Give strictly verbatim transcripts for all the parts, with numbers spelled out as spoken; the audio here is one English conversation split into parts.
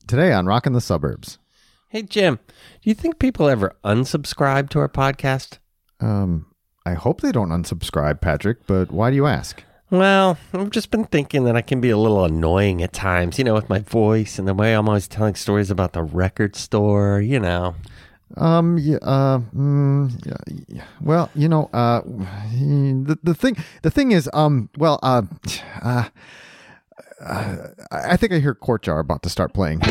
Today on Rockin' the Suburbs. Hey, Jim, do you think people ever unsubscribe to our podcast? Um, I hope they don't unsubscribe, Patrick, but why do you ask? Well, I've just been thinking that I can be a little annoying at times, you know, with my voice and the way I'm always telling stories about the record store, you know. Um, yeah, uh, mm, yeah, yeah. Well, you know, uh, the, the thing, the thing is, um, well, uh, uh, uh I think I hear Courtjar about to start playing.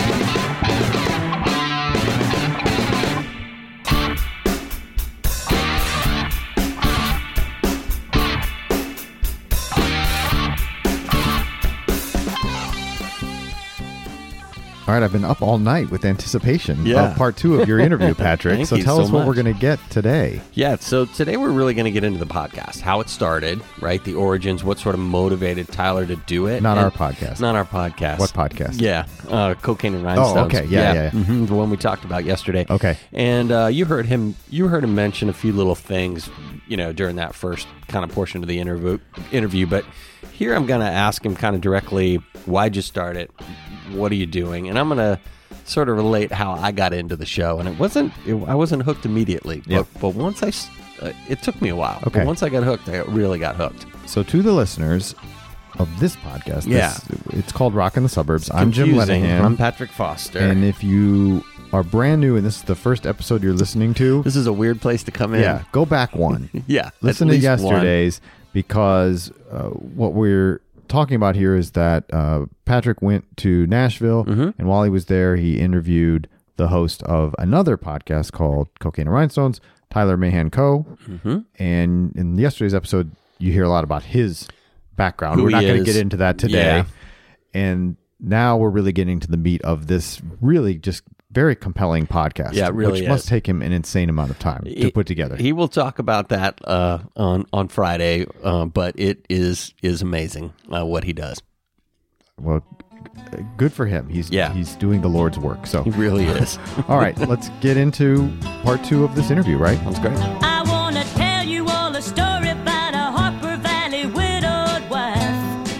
All right, I've been up all night with anticipation yeah. of part two of your interview, Patrick. so tell so us what much. we're going to get today. Yeah, so today we're really going to get into the podcast, how it started, right? The origins, what sort of motivated Tyler to do it. Not and our podcast. Not our podcast. What podcast? Yeah, uh, Cocaine and Rhinestones. Oh, okay. Yeah, yeah. yeah. Mm-hmm, the one we talked about yesterday. Okay. And uh, you heard him. You heard him mention a few little things, you know, during that first kind of portion of the interview. Interview, but here I'm going to ask him kind of directly, why'd you start it? What are you doing? And I'm going to sort of relate how I got into the show, and it wasn't it, I wasn't hooked immediately, but, yep. but once I uh, it took me a while. Okay. But once I got hooked, I really got hooked. So to the listeners of this podcast, yeah, this, it's called Rockin' the Suburbs. I'm Jim Confusing. Lenahan. I'm Patrick Foster. And if you are brand new and this is the first episode you're listening to, this is a weird place to come in. Yeah, go back one. yeah, listen to yesterday's one. Because uh, what we're talking about here is that uh, Patrick went to Nashville, mm-hmm. and while he was there, he interviewed the host of another podcast called Cocaine and Rhinestones, Tyler Mahan Coe. Mm-hmm. And in yesterday's episode, you hear a lot about his background. Who we're not going to is. get into that today. Yeah. And now we're really getting to the meat of this really just very compelling podcast. Yeah, it really which is. must take him an insane amount of time he, to put together. He will talk about that uh, on on Friday, uh, but it is is amazing uh, what he does. Well, good for him. He's yeah. he's doing the Lord's work. So he really is. All right, let's get into part two of this interview, right? Sounds great. I want to tell you all a story about a Harper Valley widowed wife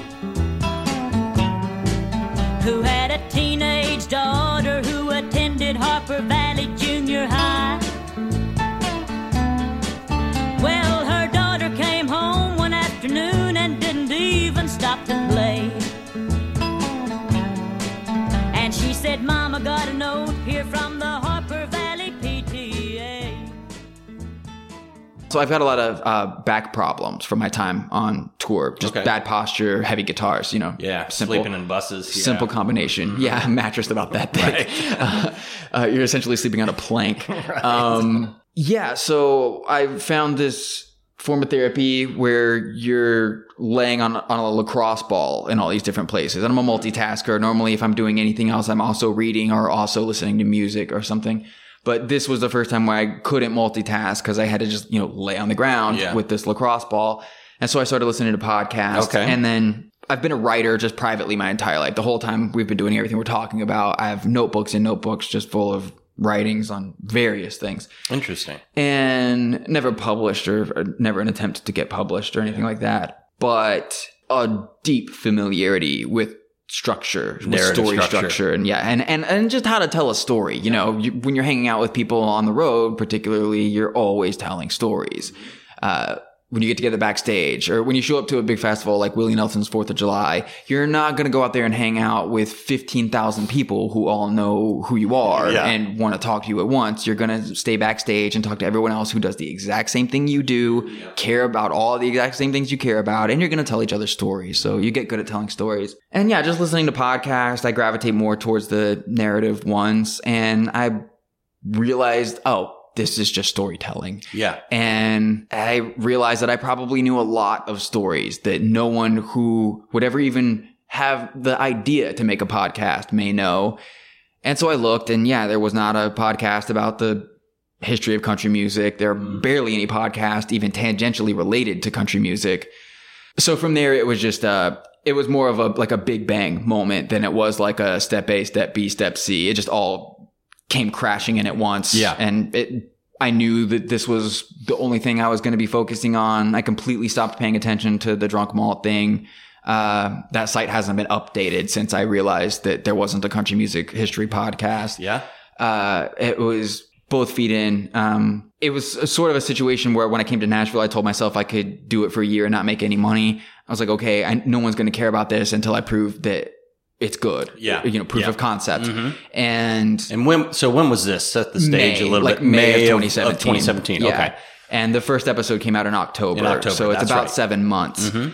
who had a teenage daughter who attended Harper Valley Junior High. Well, her daughter came home one afternoon and didn't even stop to play. And she said, Mama got a note here from the Harper Valley P T A. So I've got a lot of uh, back problems from my time on tour. Just okay. bad posture, heavy guitars, you know. Yeah, simple, sleeping in buses. Yeah. Simple combination. Mm-hmm. Yeah, mattress about that big. Right. uh, uh, you're essentially sleeping on a plank. right. Um, yeah, so I found this form of therapy where you're laying on, on a lacrosse ball in all these different places. And I'm a multitasker. Normally, if I'm doing anything else, I'm also reading or also listening to music or something. But this was the first time where I couldn't multitask because I had to just, you know, lay on the ground yeah. with this lacrosse ball. And so I started listening to podcasts. Okay. And then I've been a writer just privately my entire life. The whole time we've been doing everything we're talking about, I have notebooks and notebooks just full of writings on various things. Interesting. And never published or, or never an attempt to get published or anything like that. But a deep familiarity with structure, with story structure. structure. And yeah, and, and, and just how to tell a story. You know, you, when you're hanging out with people on the road, particularly, you're always telling stories. Uh, when you get together backstage or when you show up to a big festival like Willie Nelson's fourth of July, you're not going to go out there and hang out with fifteen thousand people who all know who you are yeah. and want to talk to you at once. You're going to stay backstage and talk to everyone else who does the exact same thing you do, yeah. care about all the exact same things you care about, and you're going to tell each other stories. So you get good at telling stories. And yeah, just listening to podcasts, I gravitate more towards the narrative ones. And I realized, oh, this is just storytelling. Yeah. And I realized that I probably knew a lot of stories that no one who would ever even have the idea to make a podcast may know. And so I looked and yeah, there was not a podcast about the history of country music. There are barely any podcasts even tangentially related to country music. So from there, it was just, uh, it was more of a, like a big bang moment than it was like a step A, step B, step C. It just all came crashing in at once. Yeah. And it, I knew that this was the only thing I was going to be focusing on. I completely stopped paying attention to the Drunk Malt thing. Uh, that site hasn't been updated since I realized that there wasn't a country music history podcast. Yeah. Uh, it was both feet in. Um, it was a sort of a situation where when I came to Nashville, I told myself I could do it for a year and not make any money. I was like, okay, I, no one's going to care about this until I prove that it's good. Yeah. You know, proof Yeah. of concept. Mm-hmm. And And when, so when was this? Set the stage May, a little like bit. May, of of twenty seventeen. Of twenty seventeen. Yeah. Okay. And the first episode came out in October. In October, So it's that's about right. seven months. Mhm.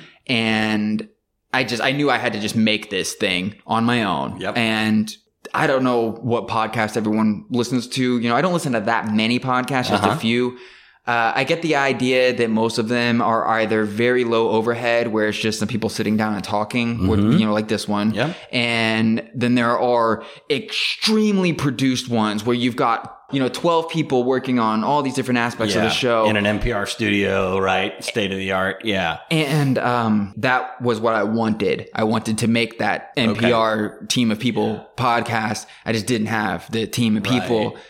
And I just, I knew I had to just make this thing on my own. Yep. And I don't know what podcast everyone listens to. You know, I don't listen to that many podcasts, just Uh-huh. a few. Uh, I get the idea that most of them are either very low overhead, where it's just some people sitting down and talking, or, you know, like this one. Mm-hmm. Yep. And then there are extremely produced ones where you've got, you know, twelve people working on all these different aspects of the show. In an N P R studio, right? State of the art. Yeah. And um, that was what I wanted. I wanted to make that N P R team of people podcast. I just didn't have the team of people. Right.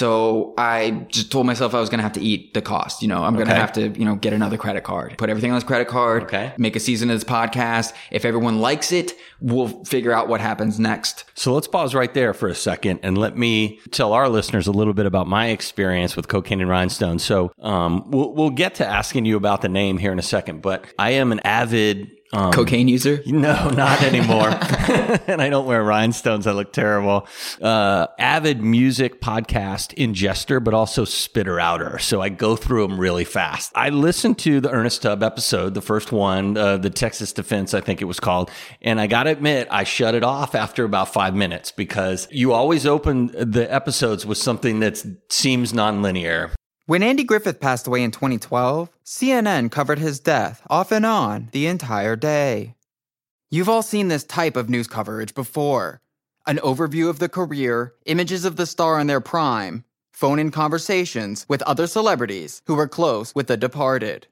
So I just told myself I was going to have to eat the cost. You know, I'm going to Okay. have to, you know, get another credit card, put everything on this credit card, Okay. make a season of this podcast. If everyone likes it, we'll figure out what happens next. So let's pause right there for a second and let me tell our listeners a little bit about my experience with Cocaine and Rhinestones. So um, we'll, we'll get to asking you about the name here in a second, but I am an avid Um, Cocaine user? No, not anymore. And I don't wear rhinestones. I look terrible. Uh, avid music podcast ingester, but also spitter outer. So I go through them really fast. I listened to the Ernest Tubb episode, the first one, uh, the Texas Defense, I think it was called. And I got to admit, I shut it off after about five minutes because you always open the episodes with something that seems nonlinear. When Andy Griffith passed away in twenty twelve, C N N covered his death off and on the entire day. You've all seen this type of news coverage before. An overview of the career, images of the star in their prime, phone-in conversations with other celebrities who were close with the departed.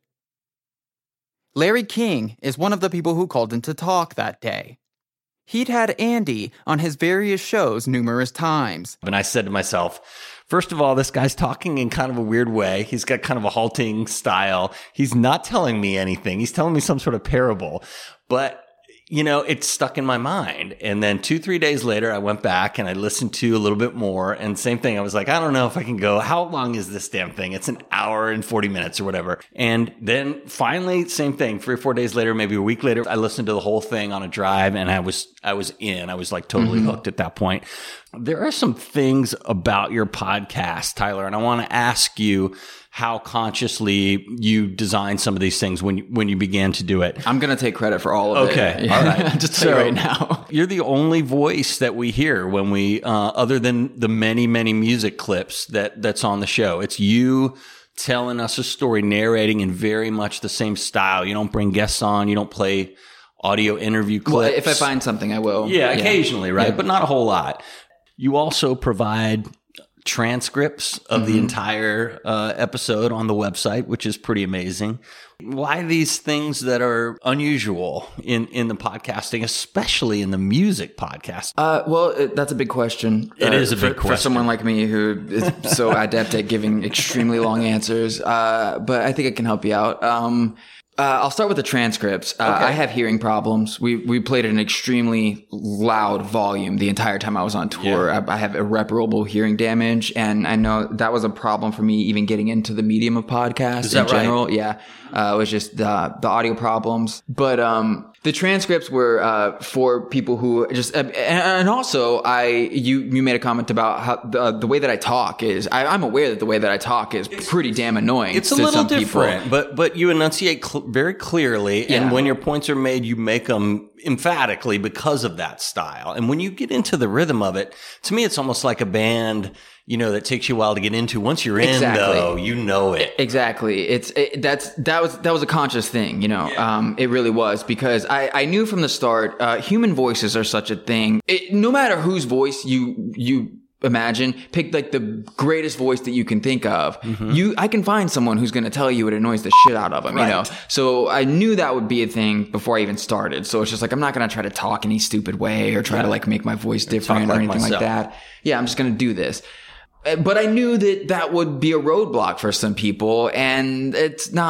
Larry King is one of the people who called in to talk that day. He'd had Andy on his various shows numerous times. And I said to myself, first of all, this guy's talking in kind of a weird way. He's got kind of a halting style. He's not telling me anything. He's telling me some sort of parable. But, you know, it stuck in my mind. And then two, three days later, I went back and I listened to a little bit more. And same thing. I was like, I don't know if I can go. How long is this damn thing? It's an hour and forty minutes or whatever. And then finally, same thing. Three or four days later, maybe a week later, I listened to the whole thing on a drive and I was, I was in. I was like totally mm-hmm. hooked at that point. There are some things about your podcast, Tyler, and I want to ask you how consciously you designed some of these things when you, when you began to do it. I'm going to take credit for all of okay. it. Okay. All right. Just tell you right now. You're the only voice that we hear when we, uh, other than the many, many music clips that that's on the show. It's you telling us a story, narrating in very much the same style. You don't bring guests on. You don't play audio interview clips. Well, if I find something, I will. Yeah, yeah. occasionally, right? Yeah. But not a whole lot. You also provide transcripts of mm-hmm. the entire uh, episode on the website, which is pretty amazing. Why these things that are unusual in, in the podcasting, especially in the music podcast? Uh, well, it, that's a big question. It uh, is a big for, question. For someone like me who is so adept at giving extremely long answers. Uh, but I think it can help you out. Um, Uh, I'll start with the transcripts. Uh, Okay. I have hearing problems. We we played at an extremely loud volume the entire time I was on tour. Yeah. I, I have irreparable hearing damage, and I know that was a problem for me even getting into the medium of podcasts Is in that right? general. Yeah, uh, it was just the the audio problems. But um, the transcripts were uh, for people who just, uh, and also I you you made a comment about how the the way that I talk is. I, I'm aware that the way that I talk is pretty damn annoying. It's a to little some different, people. but but you enunciate cl- very clearly, and Yeah. when your points are made, you make them emphatically because of that style. And when you get into the rhythm of it, to me, it's almost like a band, you know, that takes you a while to get into. Once you're in, Exactly. though, you know it. Exactly. It's it, that's that was that was a conscious thing, you know. Yeah. Um, it really was because I I knew from the start, uh, human voices are such a thing. It, no matter whose voice you you imagine, pick like the greatest voice that you can think of. Mm-hmm. You, I can find someone who's going to tell you it annoys the shit out of them, Right. you know. So I knew that would be a thing before I even started. So it's just like I'm not going to try to talk any stupid way or try Yeah. to like make my voice different or like anything myself. like that. Yeah, I'm just going to do this. But I knew that that would be a roadblock for some people, and it's not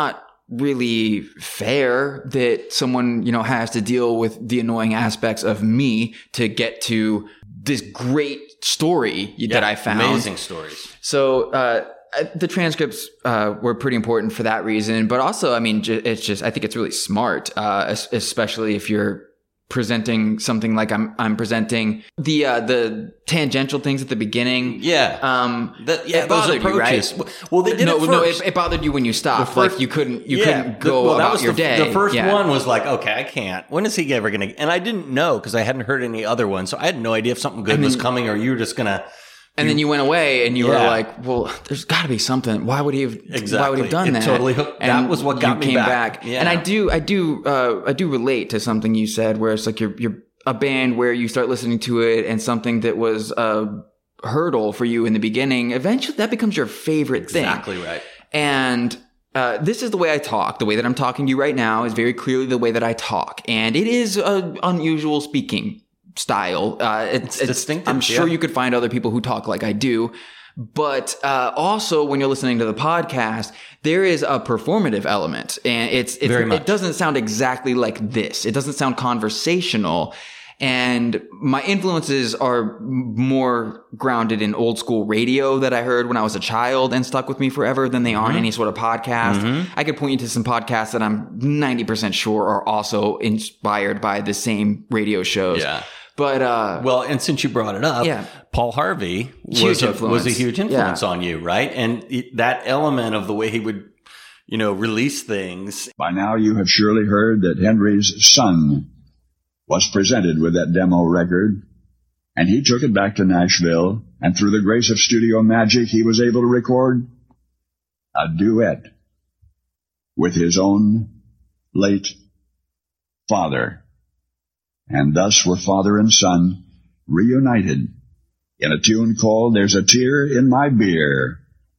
really fair that someone, you know, has to deal with the annoying aspects of me to get to this great story Yeah, that I found. Amazing stories. So, uh, the transcripts uh, were pretty important for that reason, but also, I mean, ju- it's just, I think it's really smart, uh, es- especially if you're presenting something like I'm, I'm presenting the, uh, the tangential things at the beginning. Yeah. Um, That- yeah, it those bothered you, right? approaches. Well, they did no, it no, first. it, it bothered you when you stopped. The first- like you couldn't, you Yeah, couldn't the- go well, that about was your the, day. The first Yeah. one was like, okay, I can't. When is he ever going to? And I didn't know because I hadn't heard any other ones, so I had no idea if something good was coming or you were just gonna. And then you went away and you Yeah. were like, well, there's got to be something. Why would he have, why would he Exactly. have done It that? totally hooked- that And was what got you me came back. Yeah. And I do, I do, uh, I do relate to something you said where it's like you're, you're a band where you start listening to it and something that was a hurdle for you in the beginning, eventually that becomes your favorite thing. Exactly right. And uh, this is the way I talk. The way that I'm talking to you right now is very clearly the way that I talk. And it is an unusual speaking style. Uh, it's, It's distinctive, I'm sure yeah. you could find other people who talk like I do. But uh, also, when you're listening to the podcast, there is a performative element, and it's, it's Very much. it doesn't sound exactly like this. It doesn't sound conversational. And my influences are more grounded in old school radio that I heard when I was a child and stuck with me forever than they are in any sort of podcast. I could point you to some podcasts that I'm ninety percent sure are also inspired by the same radio shows. Yeah. But, uh, Well, and since you brought it up, Yeah. Paul Harvey was Huge a, influence. was a huge influence Yeah. on you, right? And it, that element of the way he would, you know, release things. By now you have surely heard that Henry's son was presented with that demo record, and he took it back to Nashville, and through the grace of studio magic, he was able to record a duet with his own late father. And thus were father and son reunited in a tune called There's a Tear in My Beer,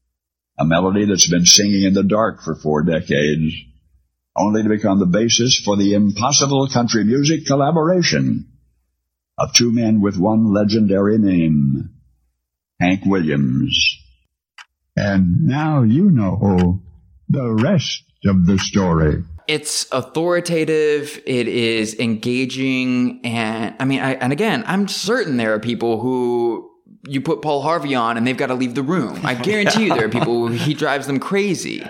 a melody that's been singing in the dark for four decades, only to become the basis for the impossible country music collaboration of two men with one legendary name, Hank Williams. And now you know the rest of the story. it's authoritative. It is engaging. And I mean, I, and again, I'm certain there are people who you put Paul Harvey on and they've got to leave the room. I guarantee you there are people who he drives them crazy.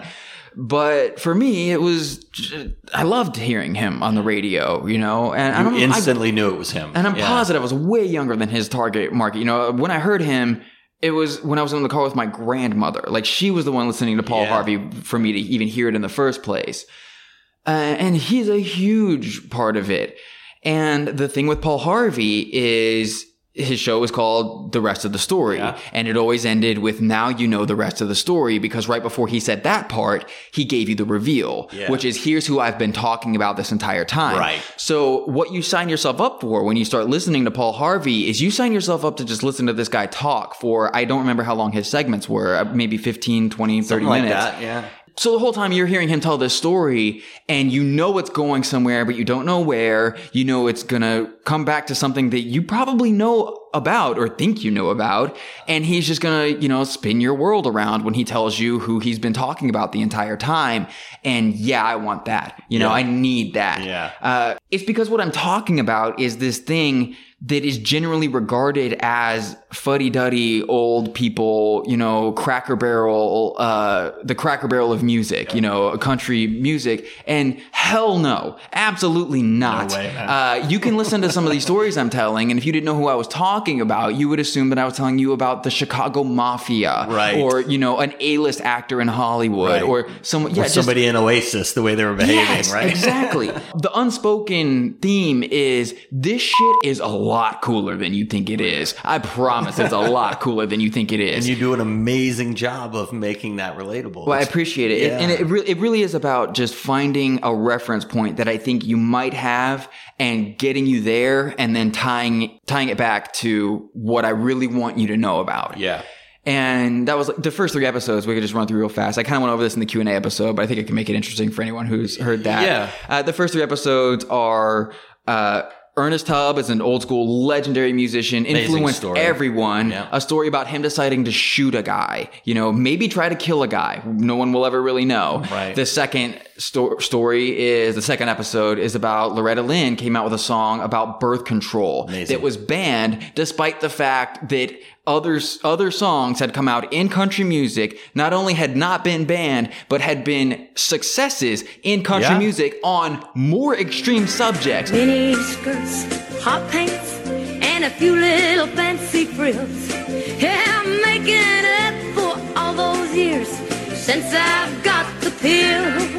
But for me, it was, I loved hearing him on the radio, you know, and I You don't instantly I, knew it was him. and I'm Yeah. positive I was way younger than his target market. You know, when I heard him, it was when I was in the car with my grandmother. Like, she was the one listening to Paul Yeah. Harvey for me to even hear it in the first place. Uh, and he's a huge part of it. And the thing with Paul Harvey is his show was called The Rest of the Story. Yeah. And it always ended with, now you know the rest of the story, because right before he said that part, he gave you the reveal, Yeah. which is, here's who I've been talking about this entire time. Right. So what you sign yourself up for when you start listening to Paul Harvey is you sign yourself up to just listen to this guy talk for, I don't remember how long his segments were, uh, maybe fifteen, twenty, thirty Something like minutes. that, yeah. So the whole time you're hearing him tell this story and you know it's going somewhere, but you don't know where. You know it's going to come back to something that you probably know about or think you know about. And he's just going to, you know, spin your world around when he tells you who he's been talking about the entire time. And yeah, I want that. You know, Yeah. I need that. Yeah. Uh, it's because what I'm talking about is this thing that is generally regarded as fuddy-duddy old people, you know, Cracker Barrel, uh, the Cracker Barrel of music, you know, country music. And hell no, absolutely not. No way, man. Uh, you can listen to some of these stories I'm telling, and if you didn't know who I was talking about, you would assume that I was telling you about the Chicago Mafia, Right. or, you know, an A-list actor in Hollywood, Right. or some, yeah, Or just- somebody in Oasis, the way they were behaving, Yes, right? exactly. The unspoken theme is, this shit is a lot cooler than you think it is. I promise it's a lot cooler than you think it is. And you do an amazing job of making that relatable. Well, I appreciate it. It- Yeah. and it, re- it really is about just finding a reference point that I think you might have and getting you there, and then tying tying it back to what I really want you to know about. Yeah. And that was like the first three episodes. We could just run through real fast. I kind of went over this in the Q and A episode, but I think I can make it interesting for anyone who's heard that. Yeah. Uh, the first three episodes are, uh, Ernest Tubb is an old school legendary musician, influenced story. everyone. Yeah. A story about him deciding to shoot a guy, you know, maybe try to kill a guy. No one will ever really know. Right. The second sto- story is the second episode is about Loretta Lynn came out with a song about birth control Amazing. that was banned despite the fact that others, other songs had come out in country music, not only had not been banned, but had been successes in country Yeah. music on more extreme subjects. Mini skirts, hot pants, and a few little fancy frills. Yeah, I'm making up for all those years since I've got the pill.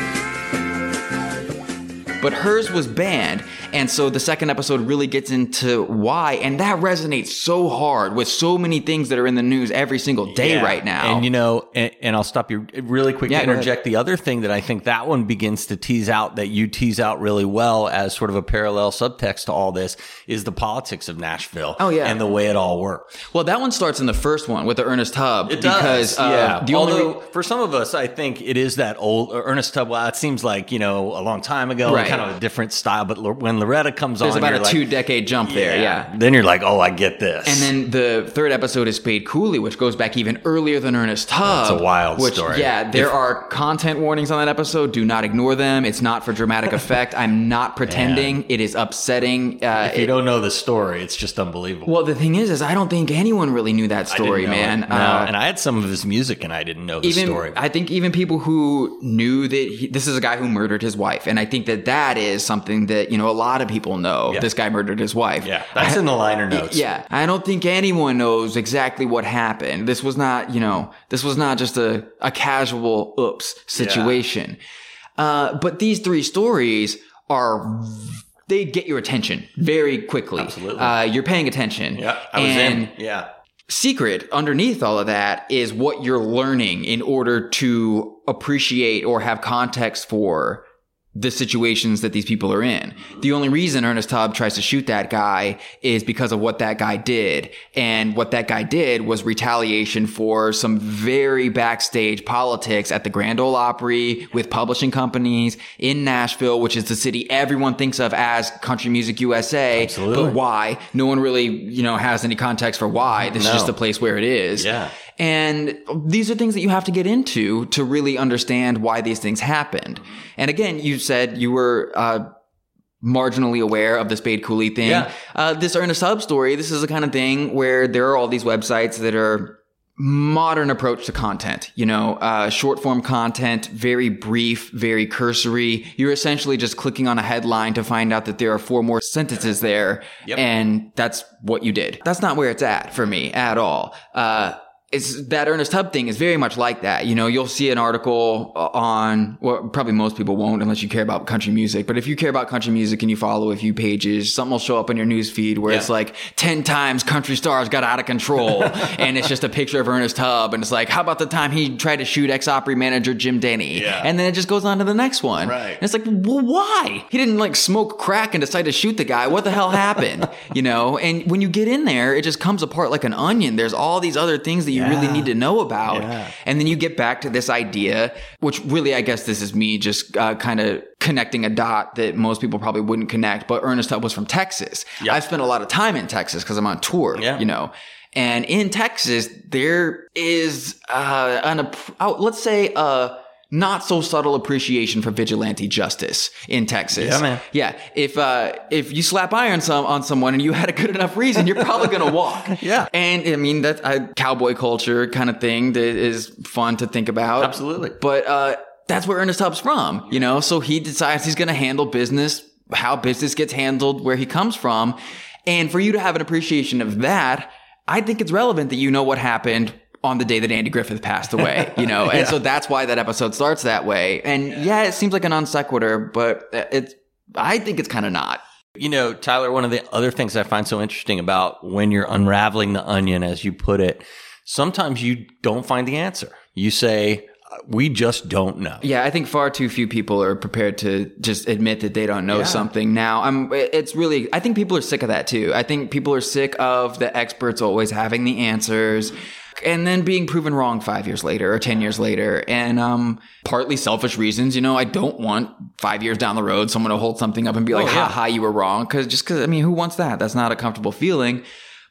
But hers was banned. And so the second episode really gets into why. And that resonates so hard with so many things that are in the news every single day Yeah. right now. And, you know, and, and I'll stop you really quick Yeah, to go ahead. interject. The other thing that I think that one begins to tease out, that you tease out really well as sort of a parallel subtext to all this, is the politics of Nashville. Oh, yeah. And the way it all works. Well, that one starts in the first one with the Ernest Tubb. It because, does, uh, yeah. The only Although, re- for some of us, I think it is that old uh, Ernest Tubb. Well, it seems like, you know, a long time ago, Right. kind of a different style. But Lo- when Loretta comes there's on, about you're a like, two decade jump there. Yeah. Then you're like, oh, I get this. And then the third episode is Spade Cooley, which goes back even earlier than Ernest Tubb. That's a wild which, story. Yeah, there If- are content warnings on that episode. Do not ignore them. It's not for dramatic effect. I'm not pretending. It is upsetting. Uh, if you it- don't know the story, it's just unbelievable. well, the thing is, is I don't think anyone really knew that I didn't story, know man. it. No, Uh, and I had some of his music, and I didn't know the even story. I think even people who knew that he, this is a guy who murdered his wife, and I think that that is something that you know a lot of people know. Yeah. This guy murdered his wife. Yeah, that's in the liner notes. Yeah, I don't think anyone knows exactly what happened. This was not, you know, this was not just a a casual oops situation. Uh, but these three stories are. They get your attention very quickly. Absolutely. Uh, you're paying attention. Yeah, I was and in. Yeah. Secret underneath all of that is what you're learning in order to appreciate or have context for the situations that these people are in. The only reason Ernest Tubb tries to shoot that guy is because of what that guy did. And what that guy did was retaliation for some very backstage politics at the Grand Ole Opry with publishing companies in Nashville, which is the city everyone thinks of as Country Music U S A. Absolutely. But why? No one really, you know, has any context for why. This No. is just the place where it is. Yeah. And these are things that you have to get into to really understand why these things happened. And again, you said you were uh, marginally aware of the Spade Cooley thing. Yeah. Uh, this Ernest Tubb story, this is the kind of thing where there are all these websites that are modern approach to content, you know, uh, short form content, very brief, very cursory. You're essentially just clicking on a headline to find out that there are four more sentences there. Yep. And that's what you did. That's not where it's at for me at all. Uh, It's that Ernest Tubb thing is very much like that. You know, you'll see an article on, well, probably most people won't unless you care about country music. But if you care about country music and you follow a few pages, something will show up in your news feed where Yeah. it's like ten times country stars got out of control. And it's just a picture of Ernest Tubb. And it's like, how about the time he tried to shoot ex-Opry manager Jim Denny? Yeah. And then it just goes on to the next one. Right. And it's like, well, why? He didn't like smoke crack and decide to shoot the guy. What the hell happened? You know, and when you get in there, it just comes apart like an onion. There's all these other things that you really Yeah. need to know about. Yeah. And then you get back to this idea, which really, I guess this is me just uh, kind of connecting a dot that most people probably wouldn't connect. But Ernest Tubb was from Texas. Yeah. I've spent a lot of time in Texas because I'm on tour, Yeah. you know. And in Texas, there is uh, an, app- oh, let's say, a not so subtle appreciation for vigilante justice in Texas. Yeah, man. Yeah. If, uh, if you slap iron some, on someone and you had a good enough reason, you're probably going to walk. Yeah. And I mean, that's a cowboy culture kind of thing that is fun to think about. Absolutely. But, uh, that's where Ernest Tubb's from, you know? So he decides he's going to handle business, how business gets handled, where he comes from. And for you to have an appreciation of that, I think it's relevant that you know what happened on the day that Andy Griffith passed away, you know? And Yeah. so that's why that episode starts that way. And yeah, it seems like a non sequitur, but it's, I think it's kind of not. You know, Tyler, one of the other things I find so interesting about when you're unraveling the onion, as you put it, sometimes you don't find the answer. You say, we just don't know. Yeah, I think far too few people are prepared to just admit that they don't know Yeah. something now. I'm, it's really, I think people are sick of that too. I think people are sick of the experts always having the answers and then being proven wrong five years later or ten years later. And, um, partly selfish reasons, you know, I don't want five years down the road someone to hold something up and be like, Oh, ha yeah. ha, you were wrong. Cause just cause, I mean, who wants that? That's not a comfortable feeling.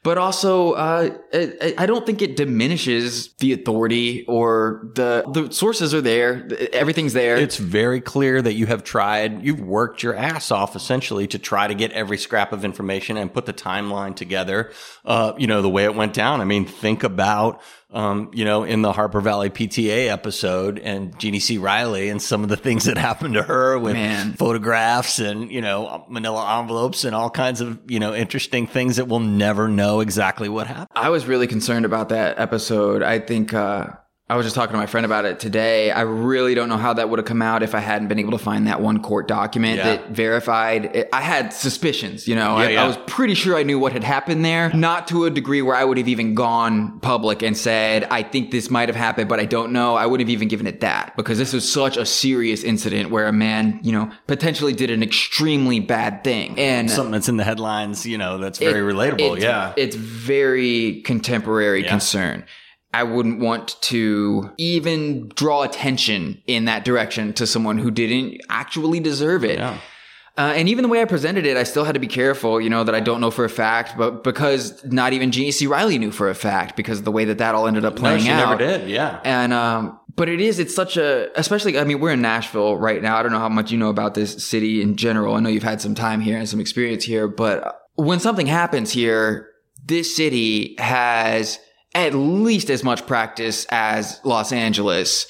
But also, uh, I, I don't think it diminishes the authority or the the sources are there. Everything's there. It's very clear that you have tried, you've worked your ass off essentially to try to get every scrap of information and put the timeline together, uh, you know, the way it went down. I mean, think about, um, you know, in the Harper Valley P T A episode and Jeannie C. Riley and some of the things that happened to her with Man. photographs and, you know, manila envelopes and all kinds of, you know, interesting things that we'll never know exactly what happened. I was really concerned about that episode. I think uh, I was just talking to my friend about it today. I really don't know how that would have come out if I hadn't been able to find that one court document Yeah. that verified it. I had suspicions, you know. Yeah, I, yeah. I was pretty sure I knew what had happened there. Not to a degree where I would have even gone public and said, I think this might have happened, but I don't know. I wouldn't have even given it that because this was such a serious incident where a man, you know, potentially did an extremely bad thing. And Something that's in the headlines, you know, that's very it- relatable. it's- Yeah. It's very contemporary Yeah. concern. I wouldn't want to even draw attention in that direction to someone who didn't actually deserve it. Yeah. Uh, and even the way I presented it, I still had to be careful, you know, that I don't know for a fact, but because not even Jeannie C. Riley knew for a fact because of the way that that all ended up No, playing she out. never did. Yeah. And, um, but it is, it's such a, especially, I mean, we're in Nashville right now. I don't know how much you know about this city in general. I know you've had some time here and some experience here, but when something happens here, this city has at least as much practice as Los Angeles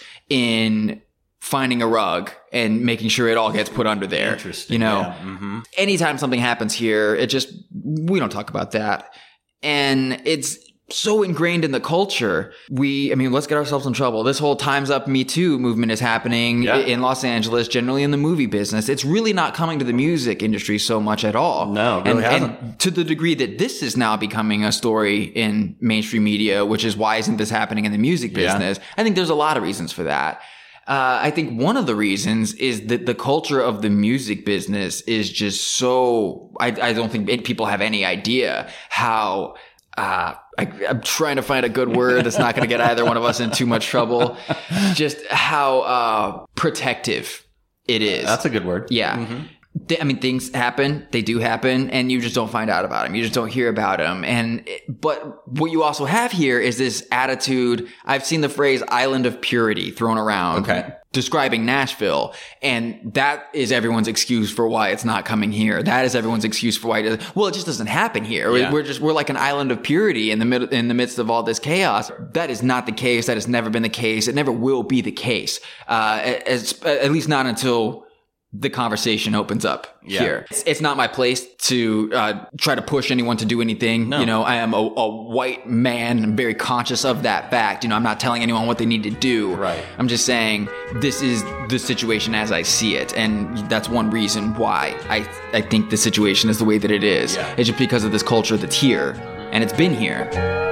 in finding a rug and making sure it all gets put under there. Interesting. You know, Yeah. Mm-hmm. anytime something happens here, it just, we don't talk about that. And it's so ingrained in the culture. We, I mean, let's get ourselves in trouble. This whole Time's Up Me Too movement is happening Yeah. in Los Angeles, generally in the movie business. It's really not coming to the music industry so much at all. No, it really and, hasn't. and to the degree that this is now becoming a story in mainstream media, which is why isn't this happening in the music Yeah. business? I think there's a lot of reasons for that. Uh, I think one of the reasons is that the culture of the music business is just so, I, I don't think it- people have any idea how, uh, I, I'm trying to find a good word that's not going to get either one of us in too much trouble. Just how, uh, protective it is. That's a good word. Yeah. Th- I mean, things happen, they do happen, and you just don't find out about them. You just don't hear about them. And, but what you also have here is this attitude. I've seen the phrase island of purity thrown around. Okay. Describing Nashville. And that is everyone's excuse for why it's not coming here. That is everyone's excuse for why it doesn't. Well, it just doesn't happen here. We- Yeah. We're just, we're like an island of purity in the middle, in the midst of all this chaos. That is not the case. That has never been the case. It never will be the case. Uh, as, at least not until the conversation opens up Yeah. here. It's, it's not my place to uh, try to push anyone to do anything. No. You know, I am a, a white man. I'm very conscious of that fact. You know, I'm not telling anyone what they need to do. Right. I'm just saying this is the situation as I see it. And that's one reason why I, I think the situation is the way that it is. Yeah. It's just because of this culture that's here. And it's been here.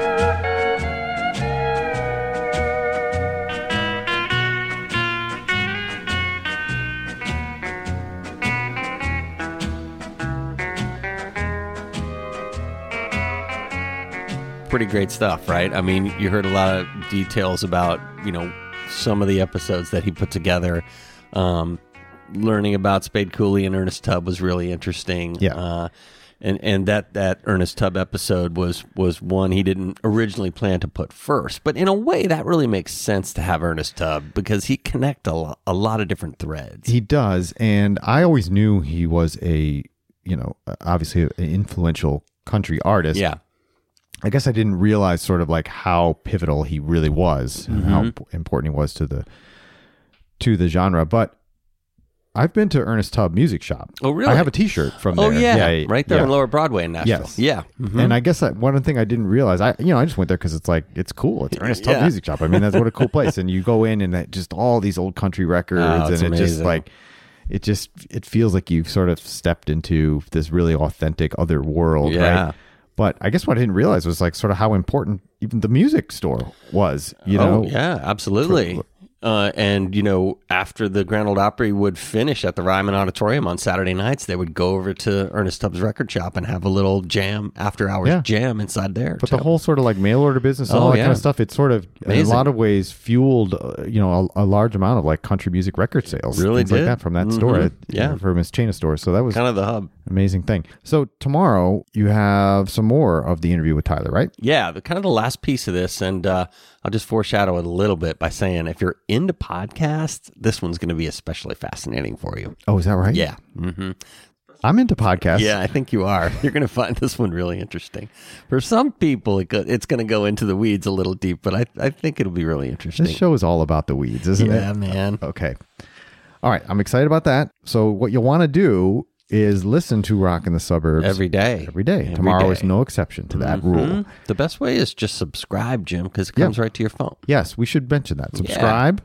Pretty great stuff, right? I mean, you heard a lot of details about, you know, some of the episodes that he put together. Um, learning about Spade Cooley and Ernest Tubb was really interesting. Yeah. Uh, and and that, that Ernest Tubb episode was was one he didn't originally plan to put first. But in a way, that really makes sense to have Ernest Tubb because he connect a, lo- a lot of different threads. He does, and I always knew he was a, you know, obviously an influential country artist. Yeah. I guess I didn't realize sort of like how pivotal he really was, and how imp- important he was to the to the genre. But I've been to Ernest Tubb Music Shop. Oh, really? I have a T-shirt from Oh, there. yeah. Right there yeah. on Lower Broadway in Nashville. Yes. Yeah. Mhm. And I guess that one thing I didn't realize, I you know, I just went there because it's like it's cool. It's Ernest Tubb Yeah. Music Shop. I mean, that's what a cool place. And you go in and that just all these old country records, Oh, and it's it just amazing. like it just it feels like you've sort of stepped into this really authentic other world. Yeah. Right? But I guess what I didn't realize was like sort of how important even the music store was. You know, oh, yeah, absolutely. Uh, and, you know, after the Grand Ole Opry would finish at the Ryman Auditorium on Saturday nights, they would go over to Ernest Tubbs Record Shop and have a little jam, after hours Yeah. jam inside there. But too. the whole sort of like mail order business and Oh, all that yeah. kind of stuff, it's sort of in Amazing. a lot of ways fueled, uh, you know, a, a large amount of like country music record sales, Really things like did. that from that Mhm. store, it- Yeah. from his chain of stores. So that was kind of the hub. amazing thing. So tomorrow you have some more of the interview with Tyler, right? Yeah, the kind of the last piece of this, and uh, I'll just foreshadow it a little bit by saying if you're into podcasts, this one's going to be especially fascinating for you. Oh, is that right? Yeah. hmm I'm into podcasts. Yeah, I think you are. You're going to find this one really interesting. For some people, it go, it's going to go into the weeds a little deep, but I, I think it'll be really interesting. This show is all about the weeds, isn't it? Yeah, man. Okay. All right. I'm excited about that. So what you'll want to do is listen to Rock in the Suburbs Every day. Every day. Every Tomorrow day. is no exception to that Mhm. rule. The best way is just subscribe, Jim, because it Yeah. comes right to your phone. Yes, we should mention that. Subscribe.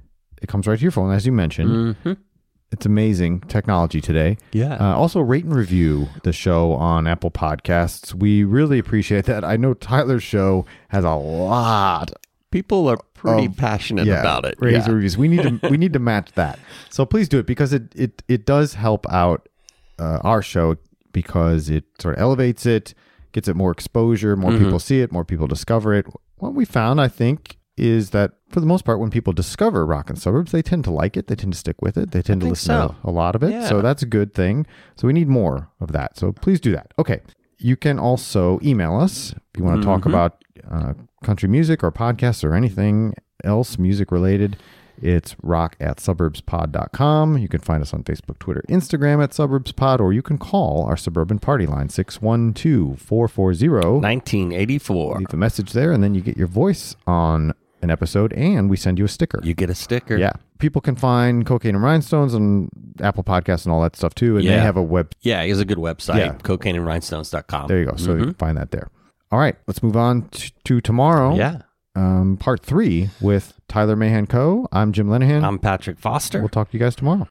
It comes right to your phone, as you mentioned. hmm It's amazing technology today. Yeah. Uh, also, rate and review the show on Apple Podcasts. We really appreciate that. I know Tyler's show has a lot. People are pretty of- passionate yeah, about it. ratings Yeah. and reviews. We need to we need to match that. So please do it because it it it does help out uh, our show because it sort of elevates it, gets it more exposure, more Mm-hmm. people see it, more people discover it. What we found, I think, is that for the most part, when people discover Rock and Suburbs, they tend to like it. They tend to stick with it. They tend to think listen so. to a lot of it. Yeah. So that's a good thing. So we need more of that. So please do that. Okay. You can also email us if you want to talk Mm-hmm. about uh, country music or podcasts or anything else music related. It's rock at suburbs pod dot com. You can find us on Facebook, Twitter, Instagram at suburbspod, or you can call our suburban party line, six one two, four four zero. nineteen eighty-four. Leave a message there, and then you get your voice on an episode, and we send you a sticker. You get a sticker. Yeah. People can find Cocaine and Rhinestones on Apple Podcasts and all that stuff, too. And they Yeah. have a web. Yeah, he has a good website, Yeah. cocaine and rhinestones dot com. There you go. So you can find that there. All right. Let's move on t- to tomorrow. Yeah. Um, part three with Tyler Mahan Co. I'm Jim Lenahan. I'm Patrick Foster. We'll talk to you guys tomorrow.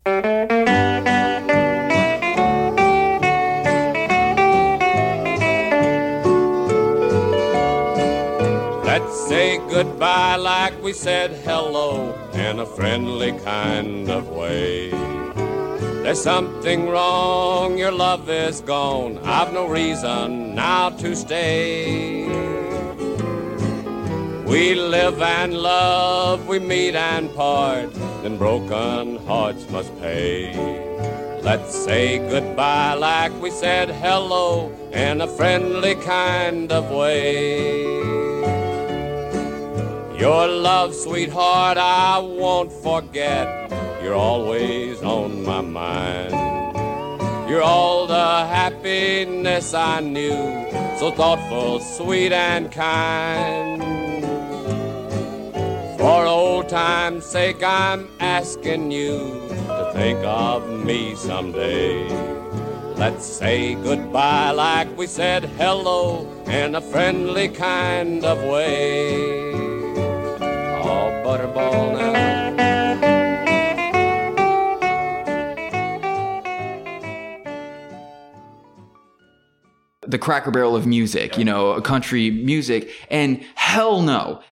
Let's say goodbye like we said hello in a friendly kind of way. There's something wrong, your love is gone. I've no reason now to stay. We live and love, we meet and part, then broken hearts must pay. Let's say goodbye like we said hello in a friendly kind of way. Your love, sweetheart, I won't forget. You're always on my mind. You're all the happiness I knew, so thoughtful, sweet, and kind. For old time's sake, I'm asking you to think of me someday. Let's say goodbye like we said hello in a friendly kind of way. Oh, Butterball now. The Cracker Barrel of music, you know, country music, and hell no,